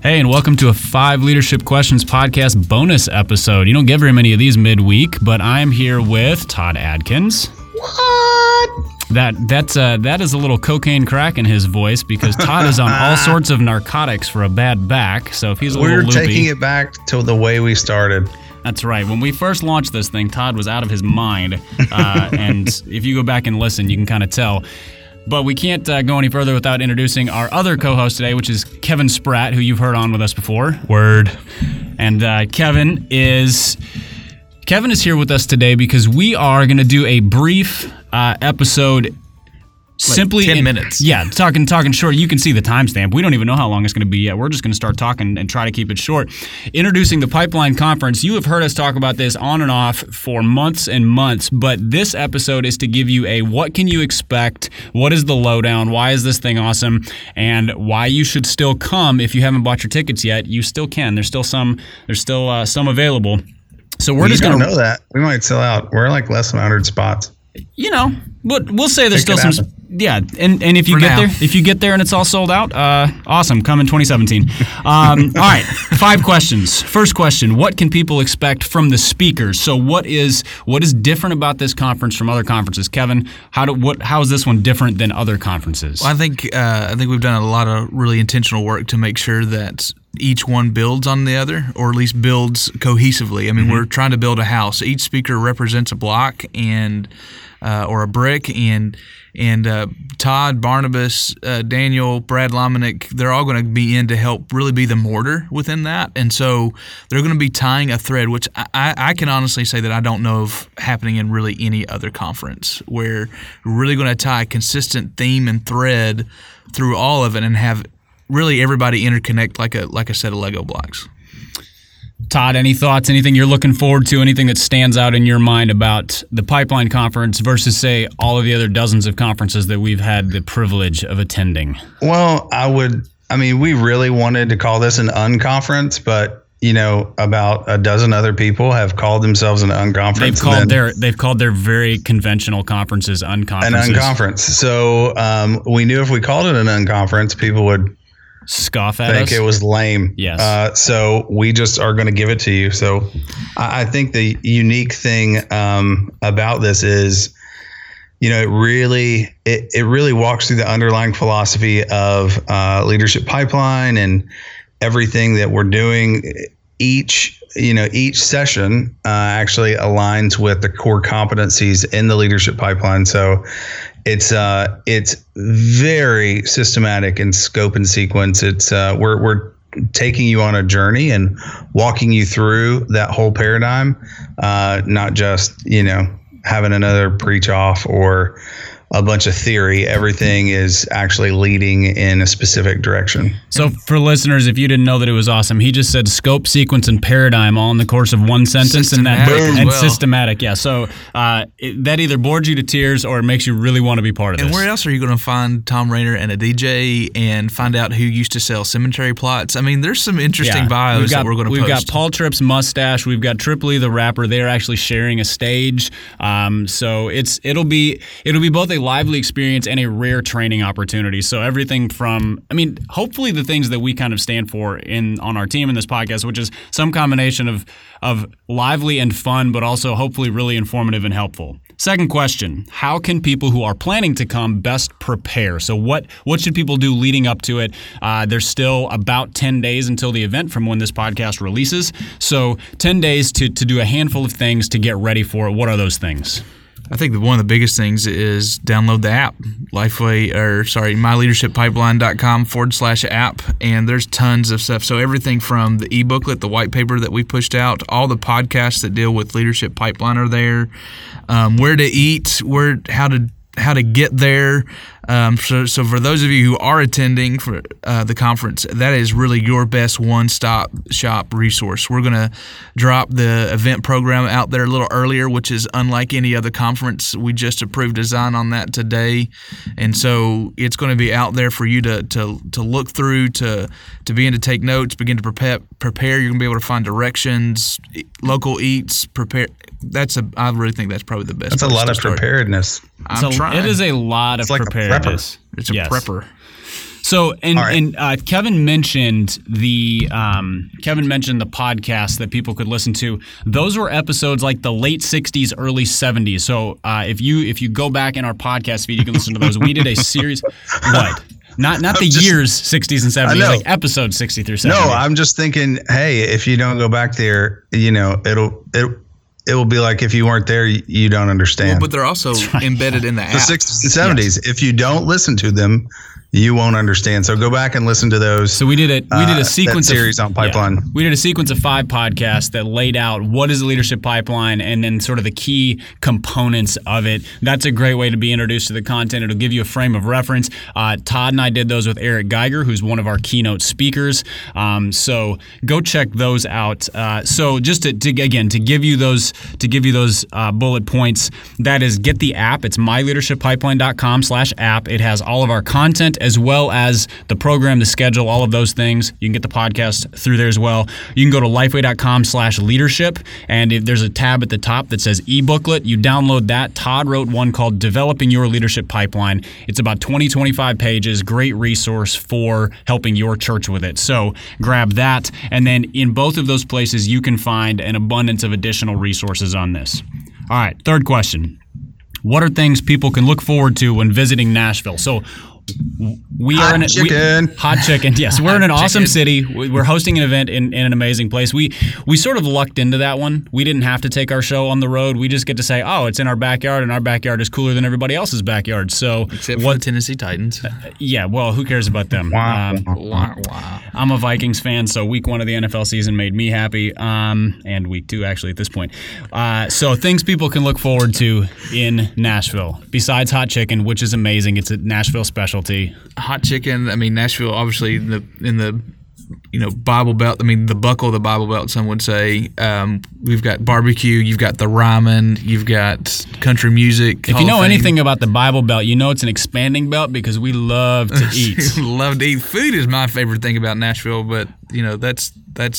Hey, and welcome to a 5 Leadership Questions podcast bonus episode. You don't get very many of these midweek, but I'm here with Todd Adkins. What? That is a little cocaine crack in his voice because Todd is on all sorts of narcotics for a bad back. So if he's a little loopy, we're taking it back to the way we started. That's right. When we first launched this thing, Todd was out of his mind. And if you go back and listen, you can kind of tell. But we can't go any further without introducing our other co-host today, which is Kevin Spratt, who you've heard on with us before. Word. And Kevin is here with us today because we are going to do a brief episode. Simply 10 minutes. Yeah, talking short. You can see the timestamp. We don't even know how long it's going to be yet. We're just going to start talking and try to keep it short. Introducing the Pipeline Conference. You have heard us talk about this on and off for months and months, but this episode is to give you a what can you expect, what is the lowdown, why is this thing awesome, and why you should still come. If you haven't bought your tickets yet, you still can. There's still some available. So we're just going to know that. We might sell out. We're like less than 100 spots. You know, but we'll say there's still some. Yeah, and if you get there and it's all sold out, awesome. Come in 2017. All right, 5 questions. First question: what can people expect from the speakers? So what is different about this conference from other conferences? Kevin, how is this one different than other conferences? Well, I think we've done a lot of really intentional work to make sure that each one builds on the other, or at least builds cohesively. I mean, we're trying to build a house. Each speaker represents a block and or a brick, and Todd, Barnabas, Daniel, Brad Lomenick, they're all going to be in to help really be the mortar within that. And so they're going to be tying a thread, which I can honestly say that I don't know of happening in really any other conference, where we're really going to tie a consistent theme and thread through all of it and have really everybody interconnect like a set of Lego blocks. Todd, any thoughts, anything you're looking forward to, anything that stands out in your mind about the Pipeline Conference versus, say, all of the other dozens of conferences that we've had the privilege of attending? Well, we really wanted to call this an unconference, but about a dozen other people have called themselves an unconference. They've called their very conventional conferences unconferences. An unconference. So we knew if we called it an unconference, people would scoff at us. Think it was lame. Yes. So we just are going to give it to you. So I think the unique thing about this is, it really walks through the underlying philosophy of Leadership Pipeline and everything that we're doing. Each session actually aligns with the core competencies in the Leadership Pipeline. So it's very systematic in scope and sequence. It's we're taking you on a journey and walking you through that whole paradigm, not just having another preach off or a bunch of theory. Everything is actually leading in a specific direction. So for listeners, if you didn't know that it was awesome, he just said scope, sequence, and paradigm all in the course of one sentence. Systematic. Yeah. So that either bores you to tears or it makes you really want to be part of this. And where else are you going to find Tom Rainer and a DJ and find out who used to sell cemetery plots? I mean, there's some interesting bios that we're going to post. We've got Paul Tripp's mustache. We've got Tripoli the rapper. They're actually sharing a stage. So it'll be both a lively experience and a rare training opportunity. So everything from, hopefully the things that we kind of stand for on our team in this podcast, which is some combination of lively and fun, but also hopefully really informative and helpful. Second question: how can people who are planning to come best prepare? So what should people do leading up to it? There's still about 10 days until the event from when this podcast releases. So 10 days to do a handful of things to get ready for it. What are those things? I think that one of the biggest things is download the app, myleadershippipeline.com/app, and there's tons of stuff. So everything from the e-booklet, the white paper that we pushed out, all the podcasts that deal with Leadership Pipeline are there. Where to eat, how to get there. So for those of you who are attending for the conference, that is really your best one-stop shop resource. We're going to drop the event program out there a little earlier, which is unlike any other conference. We just approved design on that today, and so it's going to be out there for you to look through, to begin to take notes, begin to prepare. You're going to be able to find directions, local eats, prepare. I really think that's probably the best. That's a lot of preparedness. It is a lot of preparedness. It's a prepper. So and All right. and Kevin mentioned the podcast that people could listen to. Those were episodes like the late '60s, early '70s. So if you go back in our podcast feed, you can listen to those. We did a series. What? Not the years 60s and 70s, like episodes 60 through 70. No, I'm just thinking, hey, if you don't go back there, it will be like if you weren't there, you don't understand. Well, but they're also embedded in the app. The 60s and 70s. Yes. If you don't listen to them, you won't understand. So go back and listen to those. So we did a sequence series on Pipeline. Yeah, we did a sequence of 5 podcasts that laid out what is a leadership pipeline and then sort of the key components of it. That's a great way to be introduced to the content. It'll give you a frame of reference. Todd and I did those with Eric Geiger, who's one of our keynote speakers. So go check those out. So just to give you those bullet points, that is, get the app. It's myleadershipppipeline.com/app. It has all of our content as well as the program, the schedule, all of those things. You can get the podcast through there as well. You can go to lifeway.com/leadership, and there's a tab at the top that says e-booklet. You download that. Todd wrote one called Developing Your Leadership Pipeline. It's about 20-25 pages. Great resource for helping your church with it. So grab that, and then in both of those places, you can find an abundance of additional resources on this. All right, third question. What are things people can look forward to when visiting Nashville? So we are hot chicken. Yes, we're in an awesome city. We're hosting an event in an amazing place. We sort of lucked into that one. We didn't have to take our show on the road. We just get to say, oh, it's in our backyard, and our backyard is cooler than everybody else's backyard. So except for the Tennessee Titans. Yeah, well, who cares about them? I'm a Vikings fan, so week 1 of the NFL season made me happy, and week 2 actually at this point. So things people can look forward to in Nashville besides hot chicken, which is amazing. It's a Nashville specialty. Hot chicken. I mean, Nashville, obviously in the Bible Belt. I mean, the buckle of the Bible Belt, some would say. We've got barbecue. You've got the ramen. You've got country music. If you know anything about the Bible Belt, you know it's an expanding belt because we love to eat. Love to eat. Food is my favorite thing about Nashville, but that's.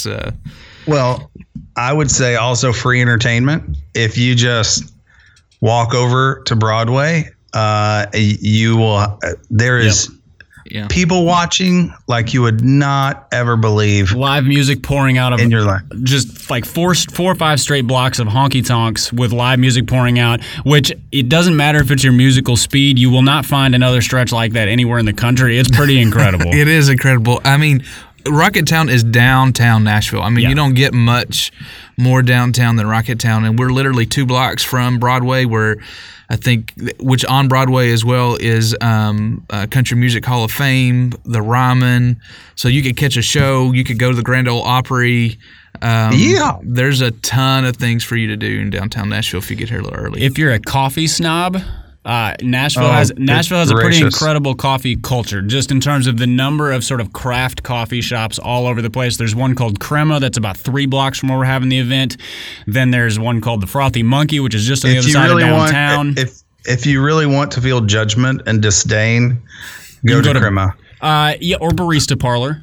Well, I would say also free entertainment. If you just walk over to Broadway, you will. There is people watching like you would not ever believe. Live music pouring out of in your life. Just like 4 or 5 straight blocks of honky tonks with live music pouring out. Which it doesn't matter if it's your musical speed. You will not find another stretch like that anywhere in the country. It's pretty incredible. It is incredible. I mean, Rocketown is downtown Nashville. I mean, you don't get much more downtown than Rocketown, and we're literally 2 blocks from Broadway, where I think, which on Broadway as well is Country Music Hall of Fame, the Ryman. So you could catch a show. You could go to the Grand Ole Opry. There's a ton of things for you to do in downtown Nashville if you get here a little early. If you're a coffee snob, Nashville has a pretty incredible coffee culture, just in terms of the number of sort of craft coffee shops all over the place. There's one called Crema that's about 3 blocks from where we're having the event. Then there's one called the Frothy Monkey, which is just on the other side of downtown. If you really want to feel judgment and disdain, go to Crema. Or Barista Parlor.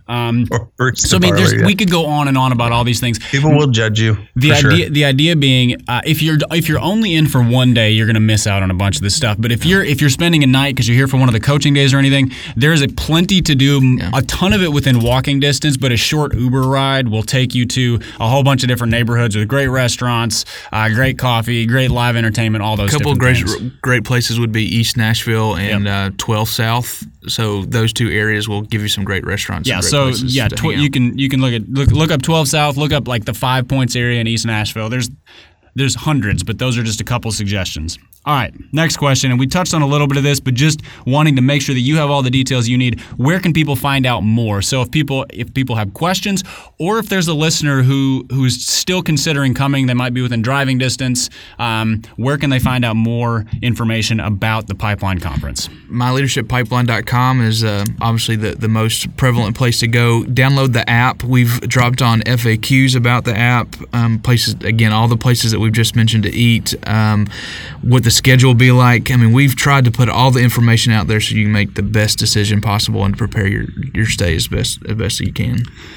We could go on and on about all these things. People will judge you. The idea being, if you're only in for one day, you're going to miss out on a bunch of this stuff. But if you're spending a night because you're here for one of the coaching days or anything, there's a plenty to do. A ton of it within walking distance, but a short Uber ride will take you to a whole bunch of different neighborhoods with great restaurants, great coffee, great live entertainment, all those. A couple of things. great places would be East Nashville and 12 South. So those 2 areas will give you some great restaurants. Yeah, you can look up 12 South, look up like the 5 Points area in East Nashville. There's hundreds, but those are just a couple suggestions. All right, next question, and we touched on a little bit of this, but just wanting to make sure that you have all the details you need. Where can people find out more? So if people have questions, or if there's a listener who's still considering coming, they might be within driving distance, where can they find out more information about the Pipeline Conference? MyLeadershipPipeline.com is obviously the most prevalent place to go. Download the app. We've dropped on FAQs about the app, places, again, all the places that we've just mentioned to eat, what the schedule will be like. I mean, we've tried to put all the information out there so you can make the best decision possible and prepare your stay as best as you can.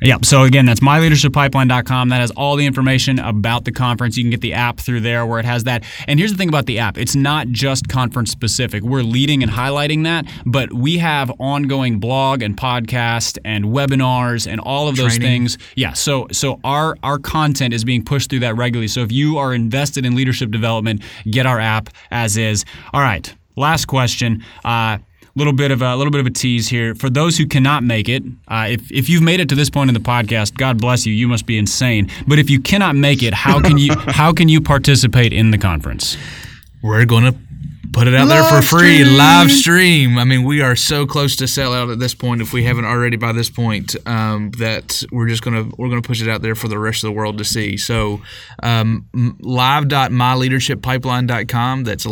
Yep. So again, that's myleadershippipeline.com. That has all the information about the conference. You can get the app through there where it has that. And here's the thing about the app. It's not just conference specific. We're leading and highlighting that, but we have ongoing blog and podcast and webinars and all of those things. Yeah. So our content is being pushed through that regularly. So if you are invested in leadership development, get our app as is. All right. Last question. Little bit of a tease here for those who cannot make it. If you've made it to this point in the podcast, God bless you. You must be insane. But if you cannot make it, how can you participate in the conference? We're going to put it out there for free, live stream. I mean, we are so close to sell out at this point, if we haven't already by this point, that we're gonna push it out there for the rest of the world to see. So live.myleadershippipeline.com. That's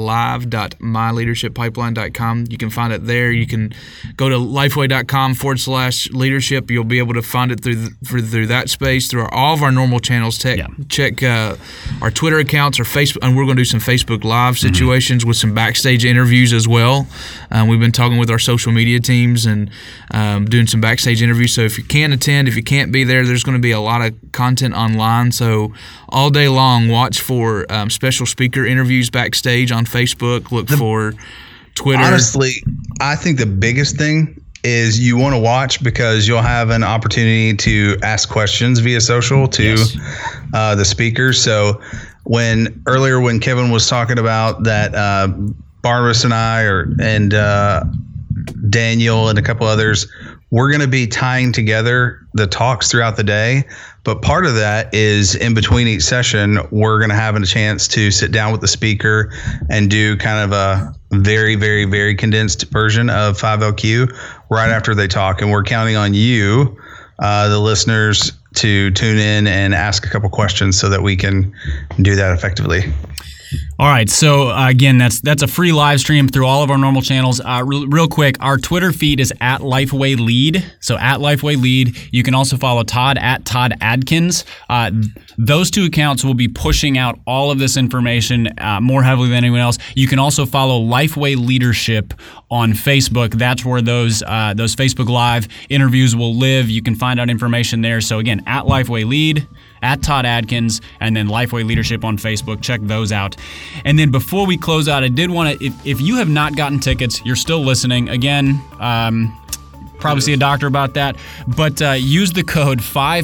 live.myleadershippipeline.com. You can find it there. You can go to lifeway.com/leadership. You'll be able to find it through that space, through all of our normal channels. Check our Twitter accounts, our Facebook, and we're going to do some Facebook Live situations with some backstage interviews as well. We've been talking with our social media teams and doing some backstage interviews. So if you can't attend, if you can't be there, there's going to be a lot of content online. So all day long, watch for special speaker interviews backstage on Facebook. Look for Twitter. Honestly, I think the biggest thing is you want to watch because you'll have an opportunity to ask questions via social to the speakers. So when Kevin was talking about that, Barnabas and I and Daniel and a couple others, we're going to be tying together the talks throughout the day. But part of that is in between each session, we're going to have a chance to sit down with the speaker and do kind of a very, very, very condensed version of 5LQ right after they talk. And we're counting on you, the listeners, to tune in and ask a couple questions so that we can do that effectively. All right, so again, that's a free live stream through all of our normal channels. Real quick, our Twitter feed is @LifeWayLead, so @LifeWayLead. You can also follow Todd @Todd Adkins. Those two accounts will be pushing out all of this information more heavily than anyone else. You can also follow Lifeway Leadership on Facebook. That's where those Facebook Live interviews will live. You can find out information there. So again, @LifewayLead, @Todd Adkins, and then Lifeway Leadership on Facebook. Check those out. And then before we close out, I did want to, if you have not gotten tickets, you're still listening. Again, probably see a doctor about that. But use the code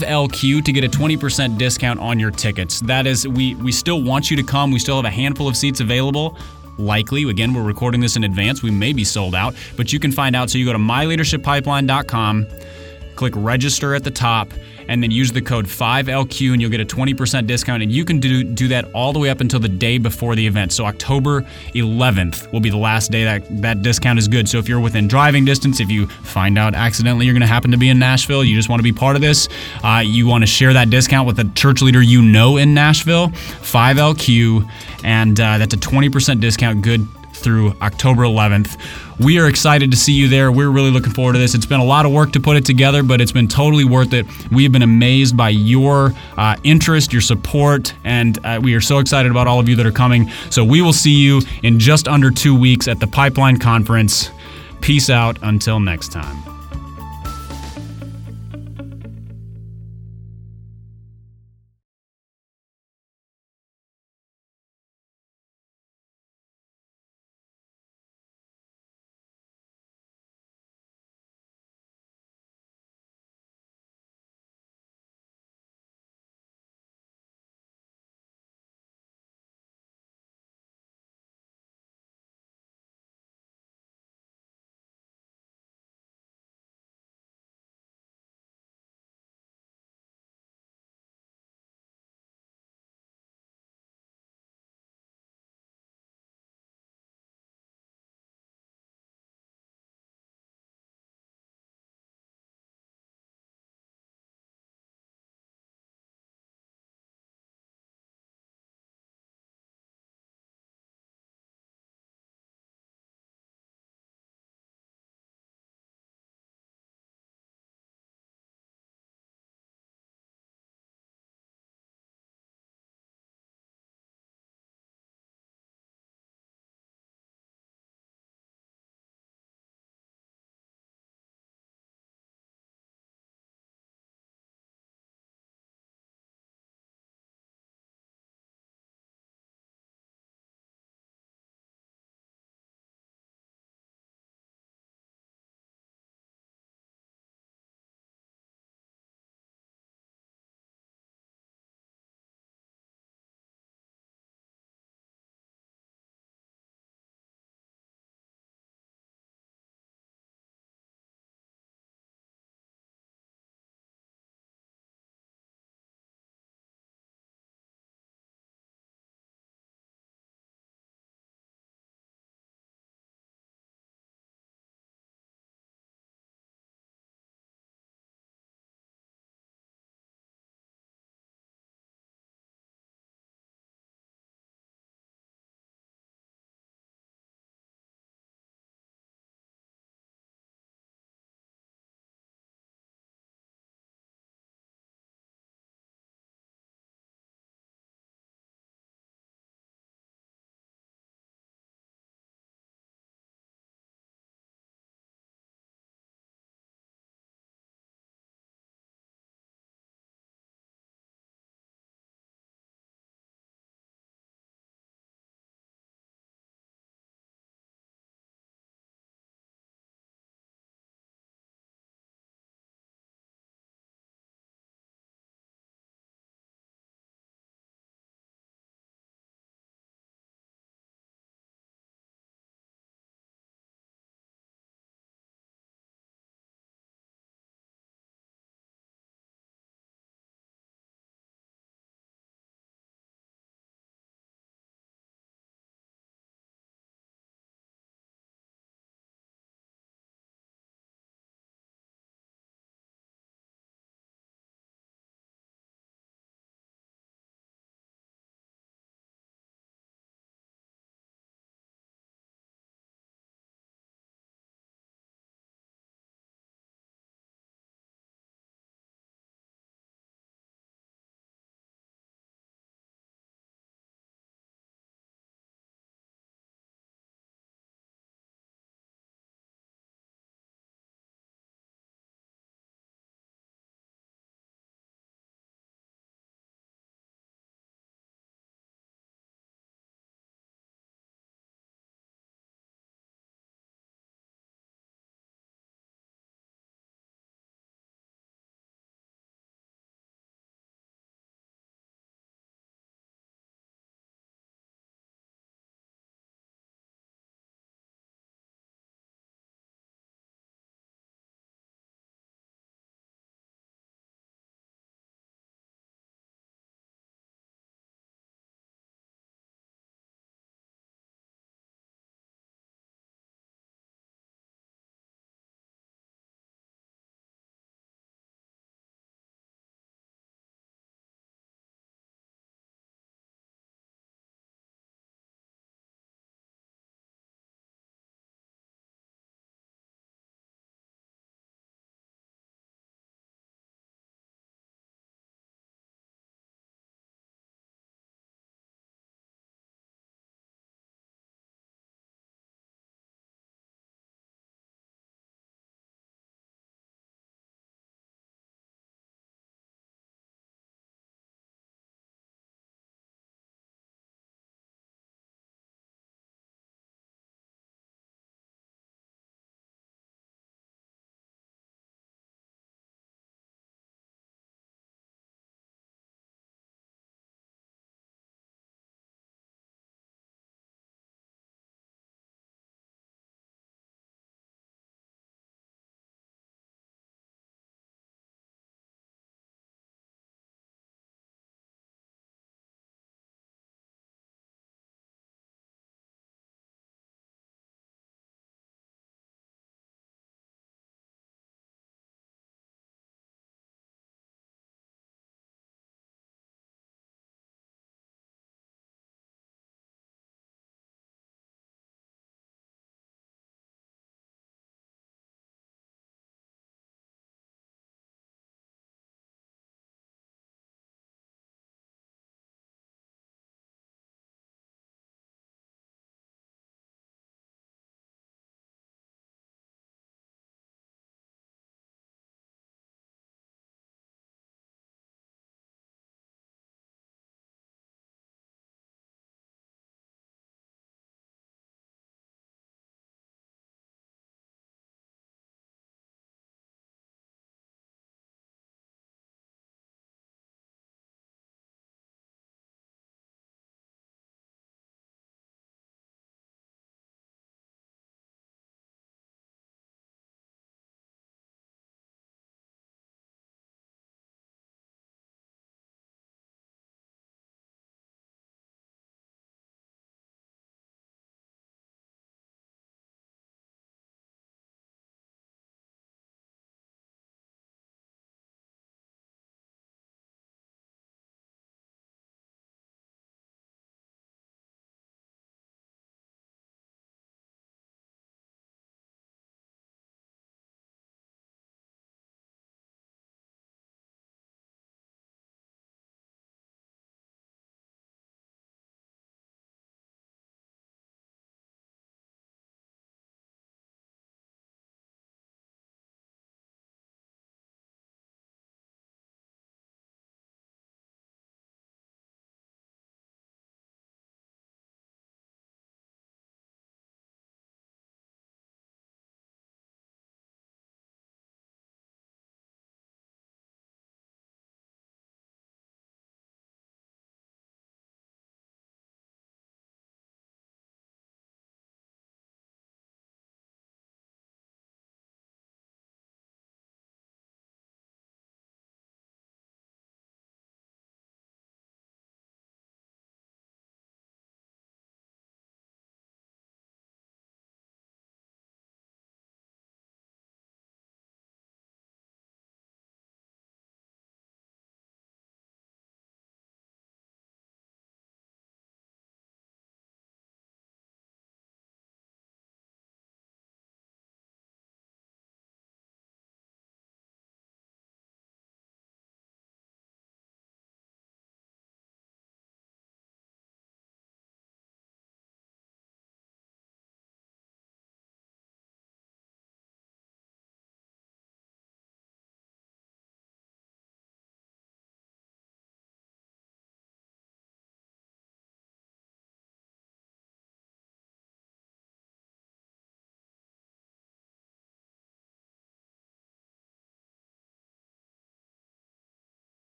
5LQ to get a 20% discount on your tickets. That is, we still want you to come. We still have a handful of seats available. Likely, again, we're recording this in advance. We may be sold out, but you can find out. So you go to myleadershippipeline.com, click register at the top, and then use the code 5LQ and you'll get a 20% discount. And you can do that all the way up until the day before the event. So October 11th will be the last day that discount is good. So if you're within driving distance, if you find out accidentally you're going to happen to be in Nashville, you just want to be part of this, you want to share that discount with a church leader you know in Nashville, 5LQ, and that's a 20% discount good through October 11th. We are excited to see you there. We're really looking forward to this. It's been a lot of work to put it together, but it's been totally worth it. We have been amazed by your interest, your support, and we are so excited about all of you that are coming. So we will see you in just under 2 weeks at the Pipeline Conference. Peace out until next time.